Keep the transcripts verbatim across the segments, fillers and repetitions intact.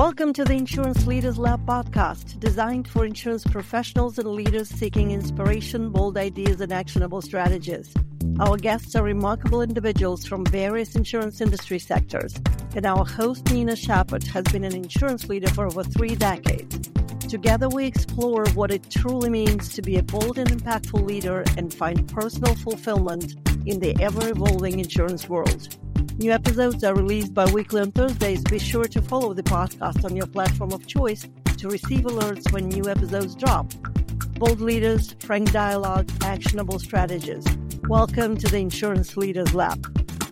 Welcome to the Insurance Leaders Lab podcast, designed for insurance professionals and leaders seeking inspiration, bold ideas, and actionable strategies. Our guests are remarkable individuals from various insurance industry sectors, and our host, Nina Shepard, has been an insurance leader for over three decades. Together, we explore what it truly means to be a bold and impactful leader and find personal fulfillment in the ever-evolving insurance world. New episodes are released bi-weekly on Thursdays. Be sure to follow the podcast on your platform of choice to receive alerts when new episodes drop. Bold leaders, frank dialogue, actionable strategies. Welcome to the Insurance Leaders Lab.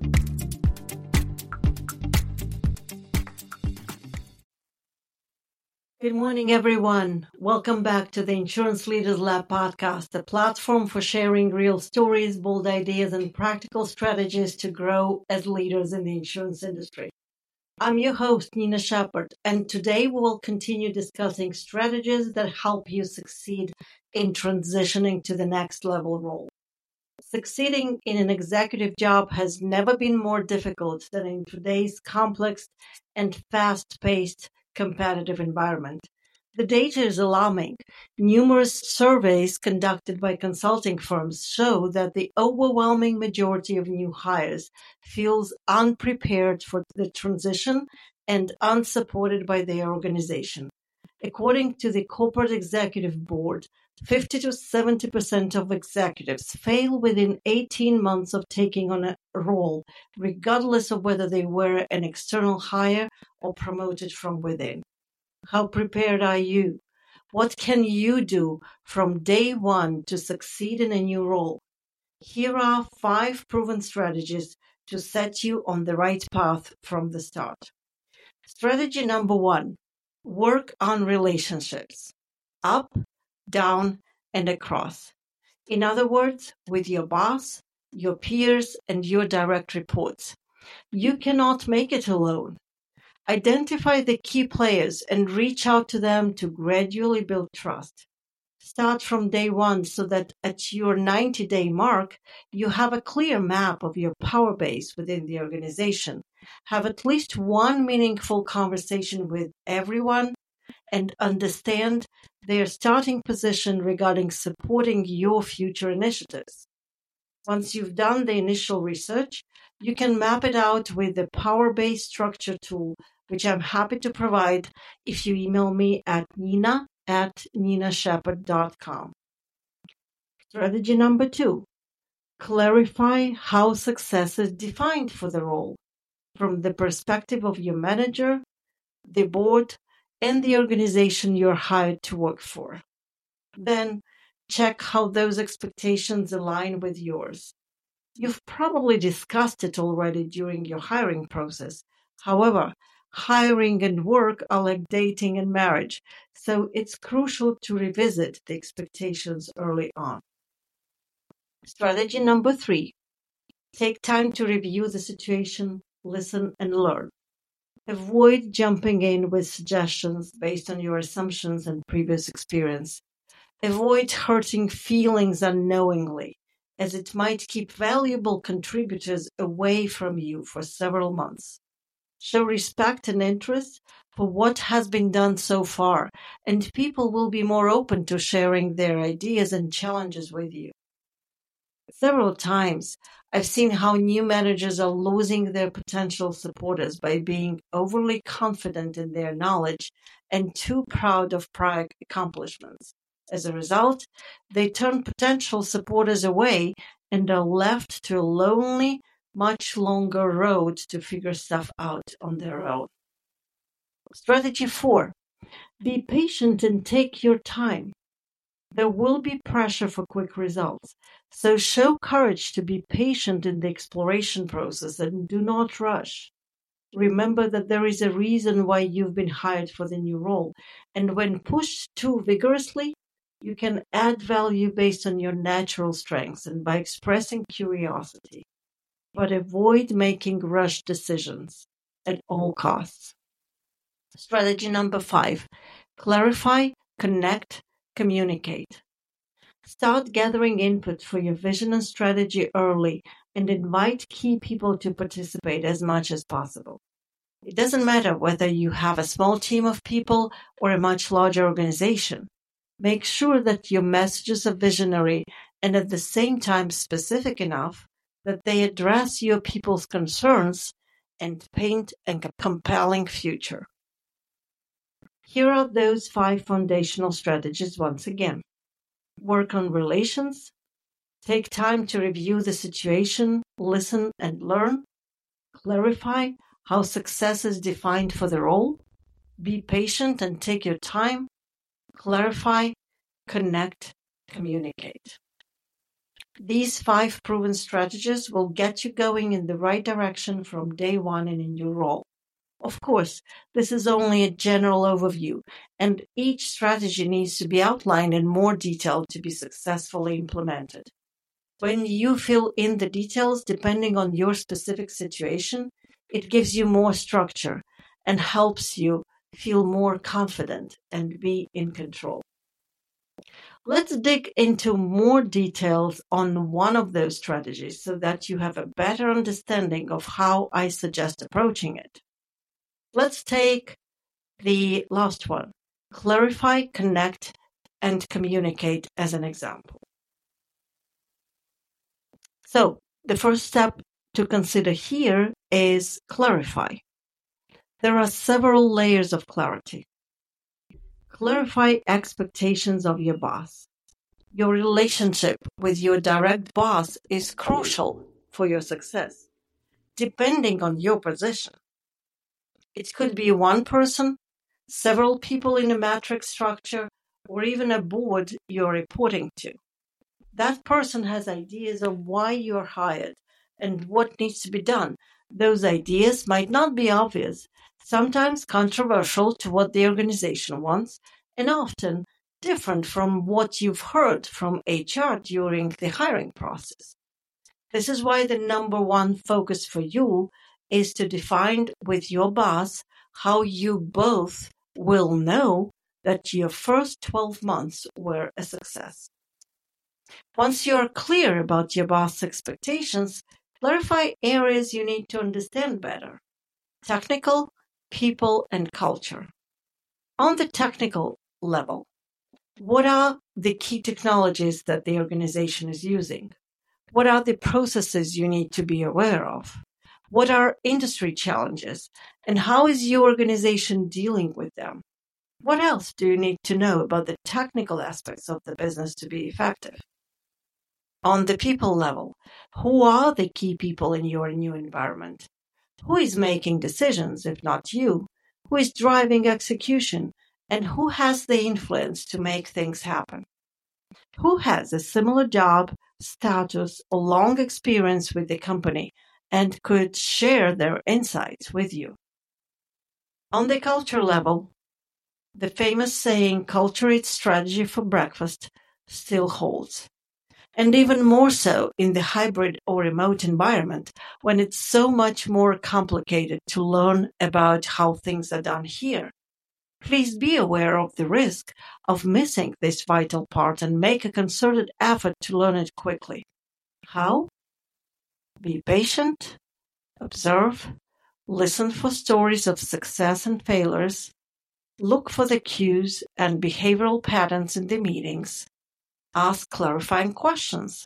Good morning, everyone. Welcome back to the Insurance Leaders Lab podcast, a platform for sharing real stories, bold ideas, and practical strategies to grow as leaders in the insurance industry. I'm your host, Nina Shepard, and today we will continue discussing strategies that help you succeed in transitioning to the next level role. Succeeding in an executive job has never been more difficult than in today's complex and fast-paced competitive environment. The data is alarming. Numerous surveys conducted by consulting firms show that the overwhelming majority of new hires feels unprepared for the transition and unsupported by their organization. According to the Corporate Executive Board, fifty to seventy percent of executives fail within eighteen months of taking on a role, regardless of whether they were an external hire or promoted from within. How prepared are you? What can you do from day one to succeed in a new role? Here are five proven strategies to set you on the right path from the start. Strategy number one. Work on relationships, up, down, and across. In other words, with your boss, your peers, and your direct reports. You cannot make it alone. Identify the key players and reach out to them to gradually build trust. Start from day one so that at your ninety-day mark, you have a clear map of your power base within the organization. Have at least one meaningful conversation with everyone and understand their starting position regarding supporting your future initiatives. Once you've done the initial research, you can map it out with the Power Base Structure tool, which I'm happy to provide if you email me at nina at nina shepard dot com. Strategy number two. Clarify how success is defined for the role from the perspective of your manager, the board, and the organization you're hired to work for. Then check how those expectations align with yours. You've probably discussed it already during your hiring process. However, hiring and work are like dating and marriage, so it's crucial to revisit the expectations early on. Strategy number three. Take time to review the situation, listen, and learn. Avoid jumping in with suggestions based on your assumptions and previous experience. Avoid hurting feelings unknowingly, as it might keep valuable contributors away from you for several months. Show respect and interest for what has been done so far, and people will be more open to sharing their ideas and challenges with you. Several times, I've seen how new managers are losing their potential supporters by being overly confident in their knowledge and too proud of prior accomplishments. As a result, they turn potential supporters away and are left to a lonely, much longer road to figure stuff out on their own. Strategy four. Be patient and take your time. There will be pressure for quick results, so show courage to be patient in the exploration process and do not rush. Remember that there is a reason why you've been hired for the new role, and when pushed too vigorously, you can add value based on your natural strengths and by expressing curiosity. But avoid making rushed decisions at all costs. Strategy number five. Clarify, connect, communicate. Start gathering input for your vision and strategy early and invite key people to participate as much as possible. It doesn't matter whether you have a small team of people or a much larger organization. Make sure that your messages are visionary and at the same time specific enough that they address your people's concerns and paint a compelling future. Here are those five foundational strategies once again. Work on relations. Take time to review the situation, listen and learn. Clarify how success is defined for the role. Be patient and take your time. Clarify, connect, communicate. These five proven strategies will get you going in the right direction from day one and in your role. Of course, this is only a general overview, and each strategy needs to be outlined in more detail to be successfully implemented. When you fill in the details depending on your specific situation, it gives you more structure and helps you feel more confident and be in control. Let's dig into more details on one of those strategies so that you have a better understanding of how I suggest approaching it. Let's take the last one, clarify, connect, and communicate as an example. So the first step to consider here is clarify. There are several layers of clarity. Clarify expectations of your boss. Your relationship with your direct boss is crucial for your success, depending on your position. It could be one person, several people in a matrix structure, or even a board you're reporting to. That person has ideas of why you're hired and what needs to be done. Those ideas might not be obvious, sometimes controversial to what the organization wants, and often different from what you've heard from H R during the hiring process. This is why the number one focus for you is to define with your boss how you both will know that your first twelve months were a success. Once you're clear about your boss' expectations, clarify areas you need to understand better. Technical, people, and culture. On the technical level, what are the key technologies that the organization is using? What are the processes you need to be aware of? What are industry challenges? And how is your organization dealing with them? What else do you need to know about the technical aspects of the business to be effective? On the people level, who are the key people in your new environment? Who is making decisions, if not you? Who is driving execution? And who has the influence to make things happen? Who has a similar job, status, or long experience with the company and could share their insights with you? On the culture level, the famous saying, culture eats strategy for breakfast, still holds. And even more so in the hybrid or remote environment, when it's so much more complicated to learn about how things are done here. Please be aware of the risk of missing this vital part and make a concerted effort to learn it quickly. How? Be patient, observe, listen for stories of success and failures, look for the cues and behavioral patterns in the meetings, ask clarifying questions.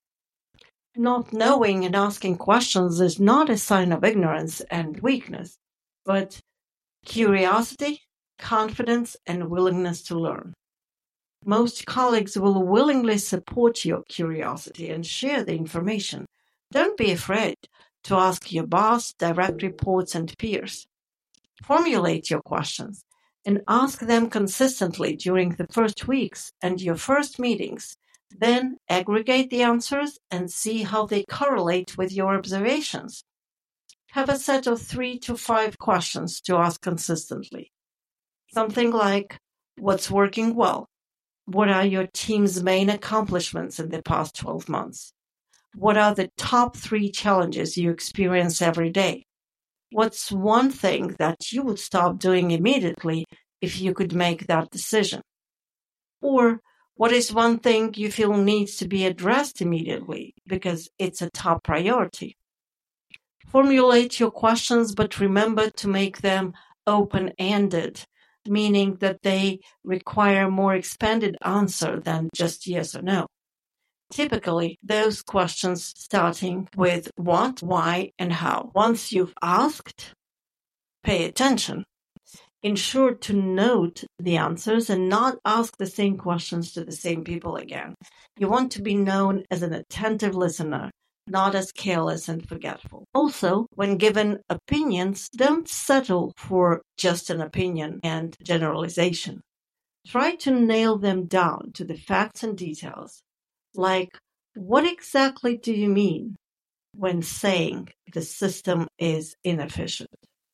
Not knowing and asking questions is not a sign of ignorance and weakness, but curiosity, confidence, and willingness to learn. Most colleagues will willingly support your curiosity and share the information. Don't be afraid to ask your boss, direct reports, and peers. Formulate your questions and ask them consistently during the first weeks and your first meetings. Then aggregate the answers and see how they correlate with your observations. Have a set of three to five questions to ask consistently. Something like, what's working well? What are your team's main accomplishments in the past twelve months? What are the top three challenges you experience every day? What's one thing that you would stop doing immediately if you could make that decision? Or what is one thing you feel needs to be addressed immediately because it's a top priority? Formulate your questions, but remember to make them open-ended, meaning that they require more expanded answer than just yes or no. Typically, those questions starting with what, why, and how. Once you've asked, pay attention. Ensure to note the answers and not ask the same questions to the same people again. You want to be known as an attentive listener, not as careless and forgetful. Also, when given opinions, don't settle for just an opinion and generalization. Try to nail them down to the facts and details. Like, what exactly do you mean when saying the system is inefficient?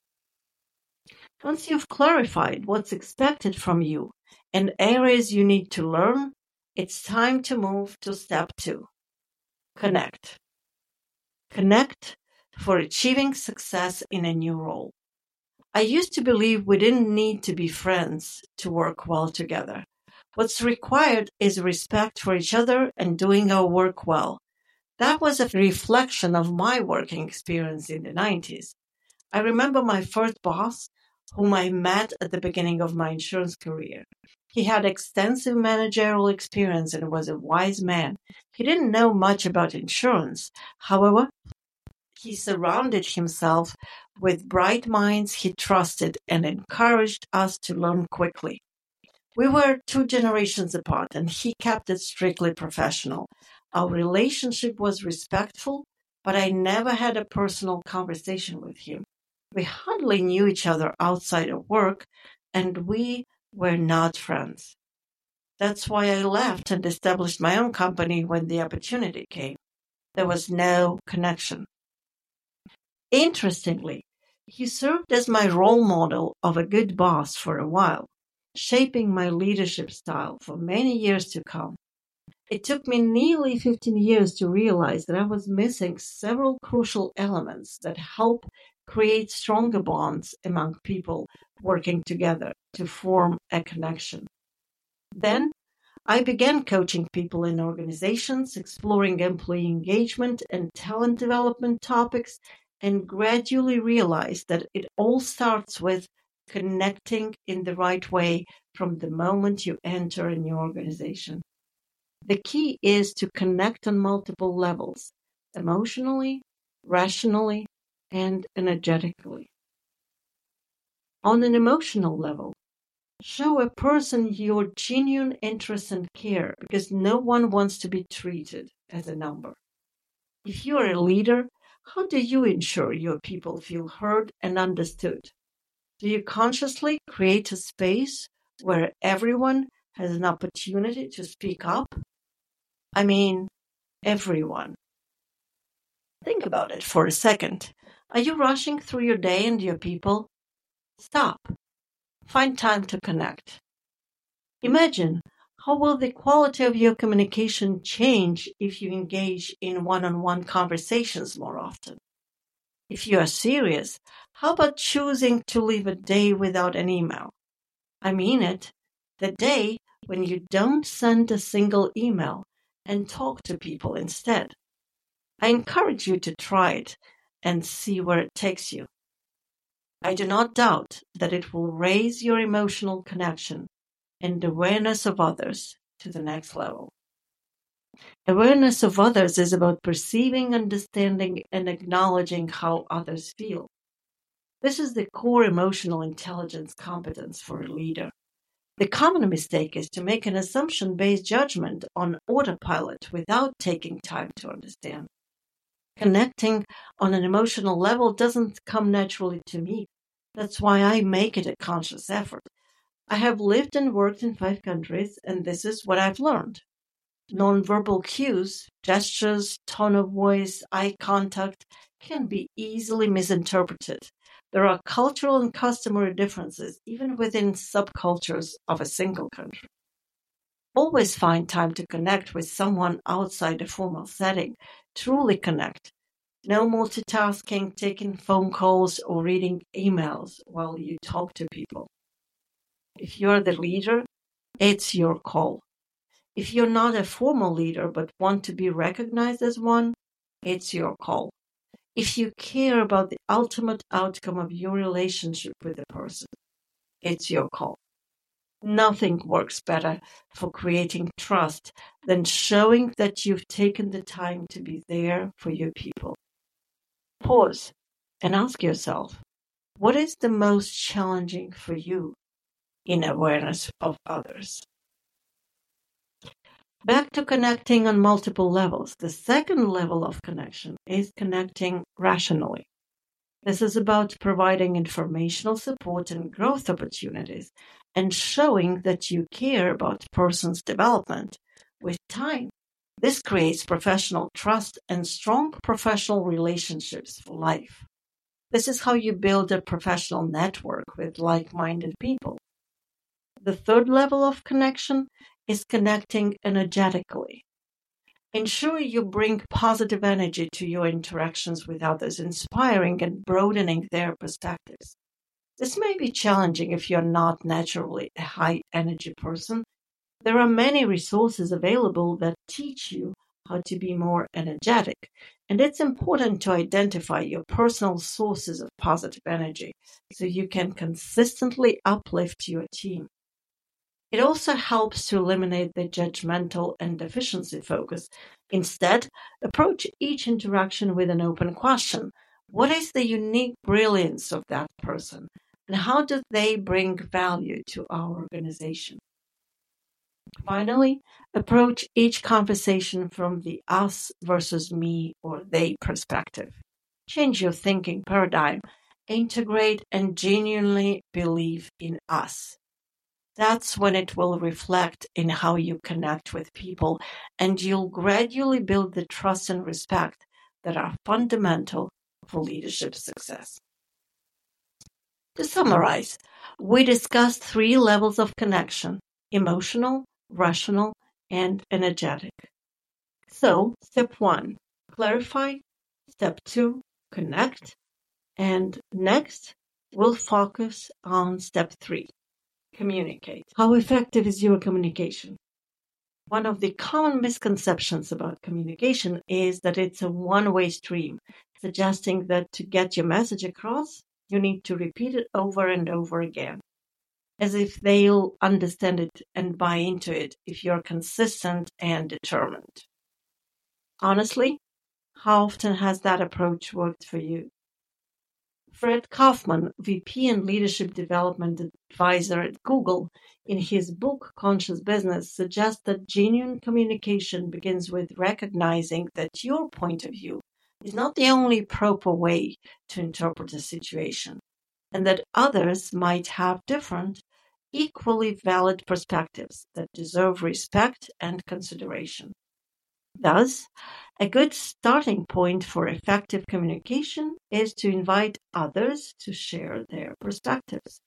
Once you've clarified what's expected from you and areas you need to learn, it's time to move to step two. Connect. Connect for achieving success in a new role. I used to believe we didn't need to be friends to work well together. What's required is respect for each other and doing our work well. That was a reflection of my working experience in the nineties. I remember my first boss, whom I met at the beginning of my insurance career. He had extensive managerial experience and was a wise man. He didn't know much about insurance. However, he surrounded himself with bright minds he trusted and encouraged us to learn quickly. We were two generations apart, and he kept it strictly professional. Our relationship was respectful, but I never had a personal conversation with him. We hardly knew each other outside of work, and we were not friends. That's why I left and established my own company when the opportunity came. There was no connection. Interestingly, he served as my role model of a good boss for a while, shaping my leadership style for many years to come. It took me nearly fifteen years to realize that I was missing several crucial elements that help create stronger bonds among people working together to form a connection. Then, I began coaching people in organizations, exploring employee engagement and talent development topics, and gradually realized that it all starts with connecting in the right way from the moment you enter a new organization. The key is to connect on multiple levels, emotionally, rationally, and energetically. On an emotional level, show a person your genuine interest and care because no one wants to be treated as a number. If you are a leader, how do you ensure your people feel heard and understood? Do you consciously create a space where everyone has an opportunity to speak up? I mean, everyone. Think about it for a second. Are you rushing through your day and your people? Stop. Find time to connect. Imagine how will the quality of your communication change if you engage in one-on-one conversations more often? If you are serious, how about choosing to live a day without an email? I mean it, the day when you don't send a single email and talk to people instead. I encourage you to try it and see where it takes you. I do not doubt that it will raise your emotional connection and awareness of others to the next level. Awareness of others is about perceiving, understanding, and acknowledging how others feel. This is the core emotional intelligence competence for a leader. The common mistake is to make an assumption-based judgment on autopilot without taking time to understand. Connecting on an emotional level doesn't come naturally to me. That's why I make it a conscious effort. I have lived and worked in five countries, and this is what I've learned. Nonverbal cues, gestures, tone of voice, eye contact can be easily misinterpreted. There are cultural and customary differences, even within subcultures of a single country. Always find time to connect with someone outside a formal setting. Truly connect. No multitasking, taking phone calls, or reading emails while you talk to people. If you're the leader, it's your call. If you're not a formal leader but want to be recognized as one, it's your call. if you care about the ultimate outcome of your relationship with the person, it's your call. Nothing works better for creating trust than showing that you've taken the time to be there for your people. Pause and ask yourself, what is the most challenging for you in awareness of others? Back to connecting on multiple levels. The second level of connection is connecting rationally. This is about providing informational support and growth opportunities and showing that you care about a person's development. With time, this creates professional trust and strong professional relationships for life. This is how you build a professional network with like-minded people. The third level of connection is connecting energetically. Ensure you bring positive energy to your interactions with others, inspiring and broadening their perspectives. This may be challenging if you're not naturally a high-energy person. There are many resources available that teach you how to be more energetic, and it's important to identify your personal sources of positive energy so you can consistently uplift your team. It also helps to eliminate the judgmental and deficiency focus. Instead, approach each interaction with an open question. What is the unique brilliance of that person, and how do they bring value to our organization? Finally, approach each conversation from the us versus me or they perspective. Change your thinking paradigm. Integrate and genuinely believe in us. That's when it will reflect in how you connect with people, and you'll gradually build the trust and respect that are fundamental for leadership success. To summarize, we discussed three levels of connection: emotional, rational, and energetic. So, step one, clarify. Step two, connect. And next, we'll focus on step three. Communicate. How effective is your communication? One of the common misconceptions about communication is that it's a one-way stream, suggesting that to get your message across, you need to repeat it over and over again, as if they'll understand it and buy into it if you're consistent and determined. Honestly, how often has that approach worked for you? Fred Kaufman, V P and Leadership Development Advisor at Google, in his book Conscious Business, suggests that genuine communication begins with recognizing that your point of view is not the only proper way to interpret a situation, and that others might have different, equally valid perspectives that deserve respect and consideration. Thus, a good starting point for effective communication is to invite others to share their perspectives.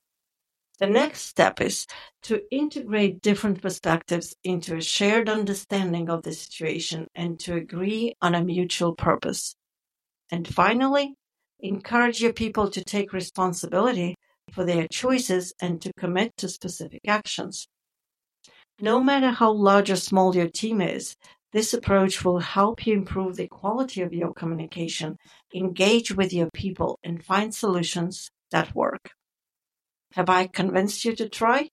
The next step is to integrate different perspectives into a shared understanding of the situation and to agree on a mutual purpose. And finally, encourage your people to take responsibility for their choices and to commit to specific actions. No matter how large or small your team is, this approach will help you improve the quality of your communication, engage with your people, and find solutions that work. Have I convinced you to try?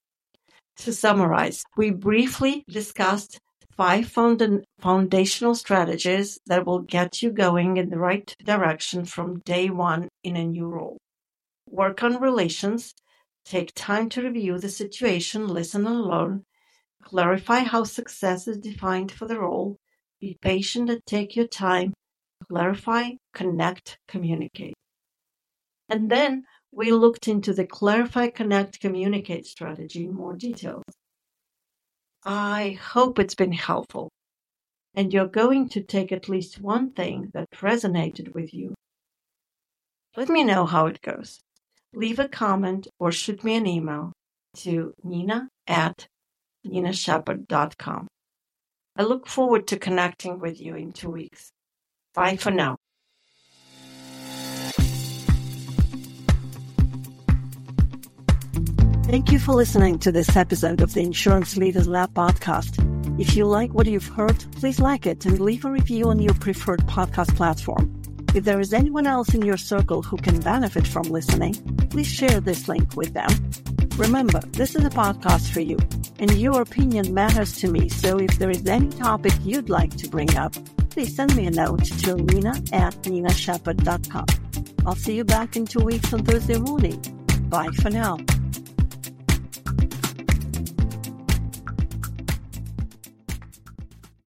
To summarize, we briefly discussed five found- foundational strategies that will get you going in the right direction from day one in a new role. Work on relations, take time to review the situation, listen and learn. Clarify how success is defined for the role. Be patient and take your time. Clarify, connect, communicate. And then we looked into the Clarify, Connect, Communicate strategy in more detail. I hope it's been helpful, and you're going to take at least one thing that resonated with you. Let me know how it goes. Leave a comment or shoot me an email to Nina at nina shepherd dot com. I look forward to connecting with you in two weeks. Bye for now. Thank you for listening to this episode of the Insurance Leaders Lab podcast. If you like what you've heard, please like it and leave a review on your preferred podcast platform. If there is anyone else in your circle who can benefit from listening, please share this link with them. Remember, this is a podcast for you, and your opinion matters to me, so if there is any topic you'd like to bring up, please send me a note to nina at nina shepherd dot com. I'll see you back in two weeks on Thursday morning. Bye for now.